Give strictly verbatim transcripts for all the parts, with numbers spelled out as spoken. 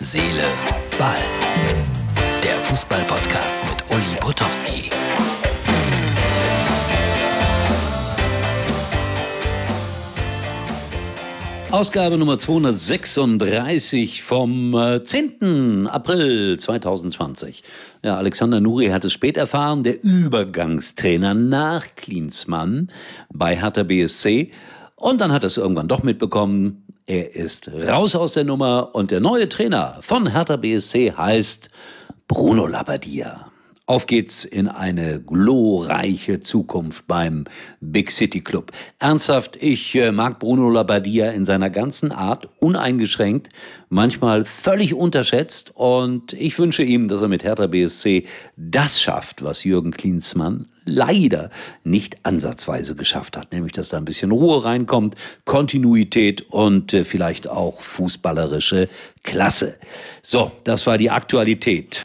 Seele, Ball. Der Fußball-Podcast mit Uli Potowski. Ausgabe Nummer zweihundertsechsunddreißig vom äh, zehnten April zweitausendzwanzig. Ja, Alexander Nuri hat es spät erfahren, der Übergangstrainer nach Klinsmann bei Hertha B S C. Und dann hat er es irgendwann doch mitbekommen, er ist raus aus der Nummer und der neue Trainer von Hertha B S C heißt Bruno Labbadia. Auf geht's in eine glorreiche Zukunft beim Big City Club. Ernsthaft, ich äh, mag Bruno Labbadia in seiner ganzen Art, uneingeschränkt, manchmal völlig unterschätzt und ich wünsche ihm, dass er mit Hertha B S C das schafft, was Jürgen Klinsmann leider nicht ansatzweise geschafft hat, nämlich dass da ein bisschen Ruhe reinkommt, Kontinuität und äh, vielleicht auch fußballerische Klasse. So, das war die Aktualität.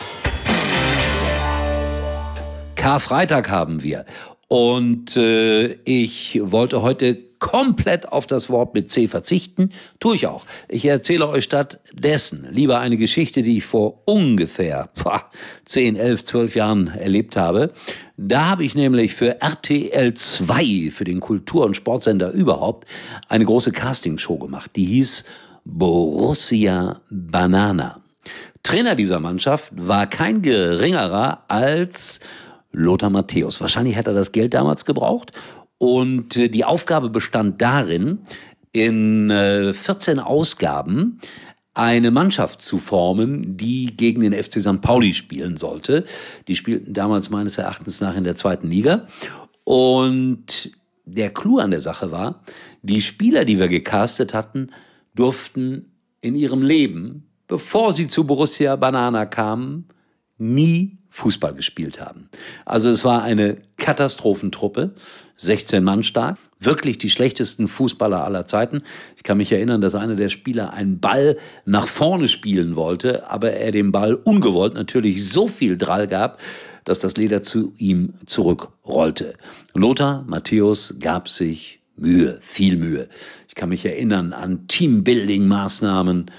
Karfreitag haben wir und äh, ich wollte heute komplett auf das Wort mit C verzichten. Tue ich auch. Ich erzähle euch stattdessen lieber eine Geschichte, die ich vor ungefähr boah, zehn, elf, zwölf Jahren erlebt habe. Da habe ich nämlich für R T L zwei, für den Kultur- und Sportsender überhaupt, eine große Castingshow gemacht. Die hieß Borussia Banana. Trainer dieser Mannschaft war kein geringerer als Lothar Matthäus. Wahrscheinlich hat er das Geld damals gebraucht und äh, die Aufgabe bestand darin, in äh, vierzehn Ausgaben eine Mannschaft zu formen, die gegen den F C Sankt Pauli spielen sollte. Die spielten damals meines Erachtens nach in der zweiten Liga und der Clou an der Sache war, die Spieler, die wir gecastet hatten, durften in ihrem Leben, bevor sie zu Borussia Banana kamen, nie Fußball gespielt haben. Also es war eine Katastrophentruppe, sechzehn Mann stark, wirklich die schlechtesten Fußballer aller Zeiten. Ich kann mich erinnern, dass einer der Spieler einen Ball nach vorne spielen wollte, aber er dem Ball ungewollt natürlich so viel Drall gab, dass das Leder zu ihm zurückrollte. Lothar Matthäus gab sich Mühe, viel Mühe. Ich kann mich erinnern an Teambuilding-Maßnahmen,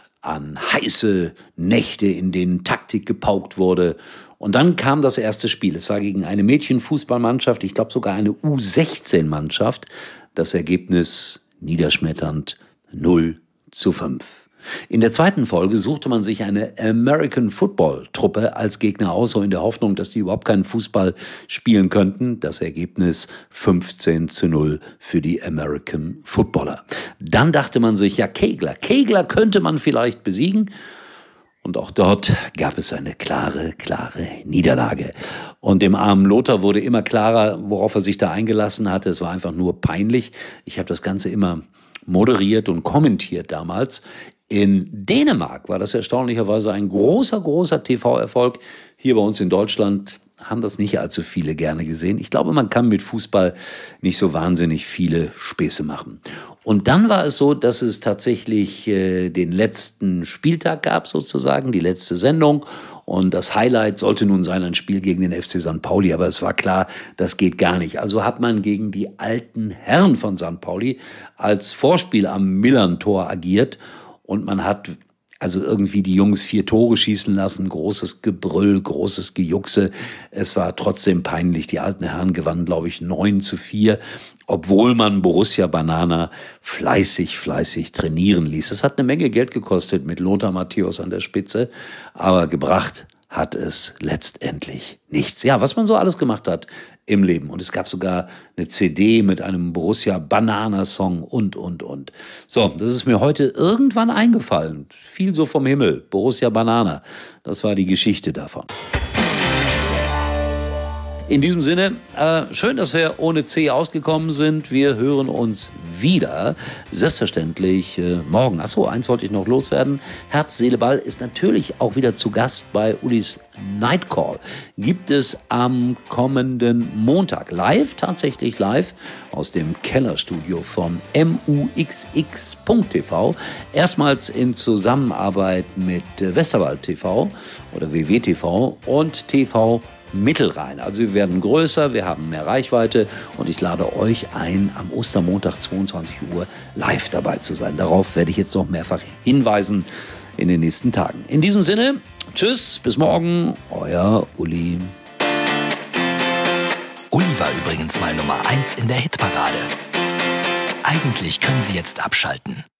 an heiße Nächte, in denen Taktik gepaukt wurde. Und dann kam das erste Spiel. Es war gegen eine Mädchenfußballmannschaft, ich glaube sogar eine U sechzehn Mannschaft. Das Ergebnis niederschmetternd null zu fünf. In der zweiten Folge suchte man sich eine American Football Truppe als Gegner aus, so in der Hoffnung, dass die überhaupt keinen Fußball spielen könnten. Das Ergebnis fünfzehn zu null für die American Footballer. Dann dachte man sich, ja, Kegler, Kegler könnte man vielleicht besiegen. Und auch dort gab es eine klare, klare Niederlage. Und dem armen Lothar wurde immer klarer, worauf er sich da eingelassen hatte. Es war einfach nur peinlich. Ich habe das Ganze immer moderiert und kommentiert damals. In Dänemark war das erstaunlicherweise ein großer, großer T V-Erfolg. Hier bei uns in Deutschland haben das nicht allzu viele gerne gesehen. Ich glaube, man kann mit Fußball nicht so wahnsinnig viele Späße machen. Und dann war es so, dass es tatsächlich äh, den letzten Spieltag gab, sozusagen, die letzte Sendung. Und das Highlight sollte nun sein, ein Spiel gegen den F C Sankt Pauli. Aber es war klar, das geht gar nicht. Also hat man gegen die alten Herren von Sankt Pauli als Vorspiel am Millern-Tor agiert. Und man hat also irgendwie die Jungs vier Tore schießen lassen, großes Gebrüll, großes Gejuckse. Es war trotzdem peinlich. Die alten Herren gewannen, glaube ich, neun zu vier, obwohl man Borussia Banana fleißig, fleißig trainieren ließ. Es hat eine Menge Geld gekostet mit Lothar Matthäus an der Spitze, aber gebracht hat es letztendlich nichts. Ja, was man so alles gemacht hat im Leben. Und es gab sogar eine C D mit einem Borussia Banana-Song und, und, und. So, das ist mir heute irgendwann eingefallen. Fiel so vom Himmel. Borussia Banana. Das war die Geschichte davon. In diesem Sinne, äh, schön, dass wir ohne C ausgekommen sind. Wir hören uns wieder, selbstverständlich äh, morgen. Achso, eins wollte ich noch loswerden. Herz, Seele, Ball ist natürlich auch wieder zu Gast bei Ulis Night Call. Gibt es am kommenden Montag live, tatsächlich live, aus dem Kellerstudio von M U X X Punkt T V. Erstmals in Zusammenarbeit mit äh, Westerwald T V oder W W T V und T V Mittelrhein. Also wir werden größer, wir haben mehr Reichweite und ich lade euch ein, am Ostermontag zweiundzwanzig Uhr live dabei zu sein. Darauf werde ich jetzt noch mehrfach hinweisen in den nächsten Tagen. In diesem Sinne, tschüss, bis morgen, euer Uli. Uli war übrigens mal Nummer eins in der Hitparade. Eigentlich können Sie jetzt abschalten.